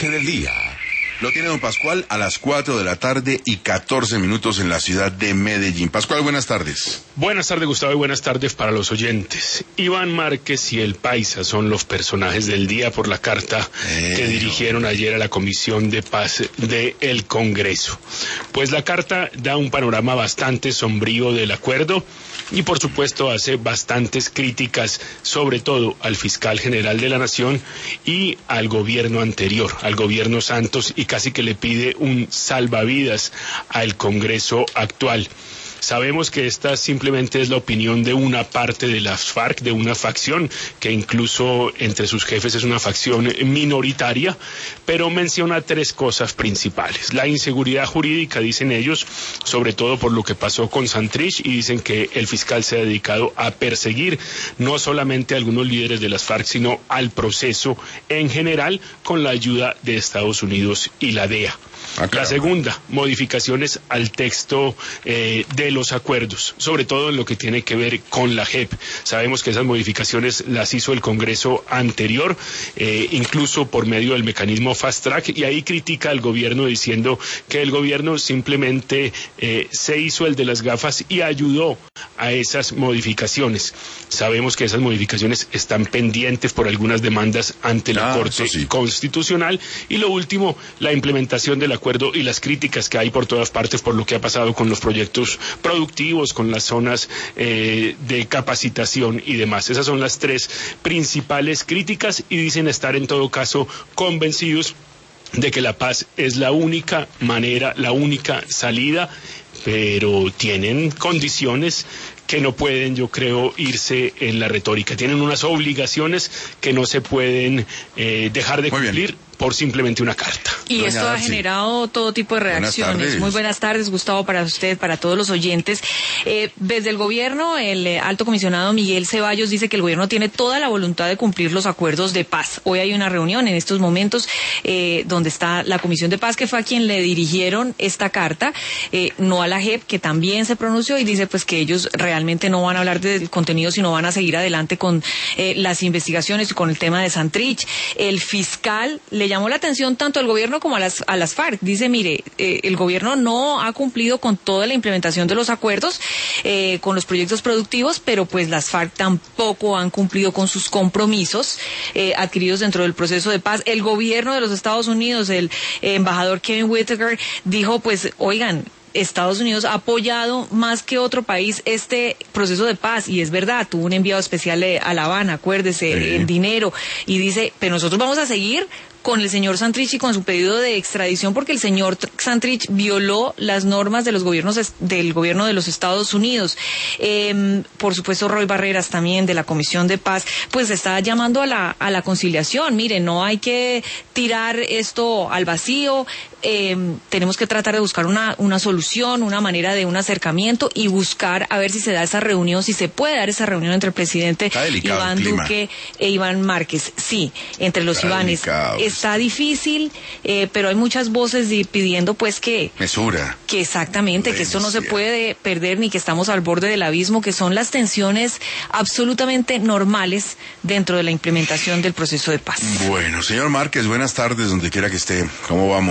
mensaje del día. Lo tiene don Pascual a las 4:14 en la ciudad de Medellín. Pascual, buenas tardes. Buenas tardes, Gustavo, y buenas tardes para los oyentes. Iván Márquez y el Paisa son los personajes del día por la carta que dirigieron ayer a la Comisión de Paz del Congreso. Pues la carta da un panorama bastante sombrío del acuerdo y por supuesto hace bastantes críticas, sobre todo al fiscal general de la Nación y al gobierno anterior, al gobierno Santos, y casi que le pide un salvavidas al Congreso actual. Sabemos que esta simplemente es la opinión de una parte de las FARC, de una facción que incluso entre sus jefes es una facción minoritaria, pero menciona tres cosas principales. La inseguridad jurídica, dicen ellos, sobre todo por lo que pasó con Santrich, y dicen que el fiscal se ha dedicado a perseguir no solamente a algunos líderes de las FARC, sino al proceso en general con la ayuda de Estados Unidos y la DEA. La segunda, modificaciones al texto de los acuerdos, sobre todo en lo que tiene que ver con la JEP. Sabemos que esas modificaciones las hizo el Congreso anterior, incluso por medio del mecanismo Fast Track, y ahí critica al gobierno diciendo que el gobierno simplemente se hizo el de las gafas y ayudó a esas modificaciones. Sabemos que esas modificaciones están pendientes por algunas demandas ante la Corte Constitucional. Y lo último, la implementación del acuerdo y las críticas que hay por todas partes por lo que ha pasado con los proyectos productivos, con las zonas de capacitación y demás. Esas son las tres principales críticas, y dicen estar en todo caso convencidos de que la paz es la única manera, la única salida, pero tienen condiciones que no pueden, yo creo, irse en la retórica. Tienen unas obligaciones que no se pueden dejar de cumplir por simplemente una carta. Y esto ha generado todo tipo de reacciones. Muy buenas tardes, Gustavo, para usted, para todos los oyentes. Desde el gobierno, el alto comisionado Miguel Ceballos dice que el gobierno tiene toda la voluntad de cumplir los acuerdos de paz. Hoy hay una reunión en estos momentos donde está la Comisión de Paz, que fue a quien le dirigieron esta carta, no a la JEP, que también se pronunció y dice pues que ellos realmente no van a hablar del contenido, sino van a seguir adelante con las investigaciones y con el tema de Santrich. El fiscal le llamó la atención tanto al gobierno como a las FARC. Dice, mire, el gobierno no ha cumplido con toda la implementación de los acuerdos, con los proyectos productivos, pero pues las FARC tampoco han cumplido con sus compromisos adquiridos dentro del proceso de paz. El gobierno de los Estados Unidos, el embajador Kevin Whitaker, dijo, pues, oigan, Estados Unidos ha apoyado más que otro país este proceso de paz, y es verdad, tuvo un enviado especial a La Habana, acuérdese, en dinero, y dice, pero nosotros vamos a seguir con el señor Santrich y con su pedido de extradición, porque el señor Santrich violó las normas de los gobiernos del gobierno de los Estados Unidos. Por supuesto, Roy Barreras, también de la Comisión de Paz, pues está llamando a la conciliación. Mire, no hay que tirar esto al vacío. Tenemos que tratar de buscar una solución, una manera de un acercamiento, y buscar a ver si se da esa reunión, si se puede dar esa reunión entre el presidente Iván Duque e Iván Márquez. Sí, entre los Ivanes. Está difícil, pero hay muchas voces pidiendo pues que mesura, que exactamente, que esto no se puede perder, ni que estamos al borde del abismo, que son las tensiones absolutamente normales dentro de la implementación del proceso de paz. Bueno, señor Márquez, buenas tardes, donde quiera que esté. ¿Cómo vamos?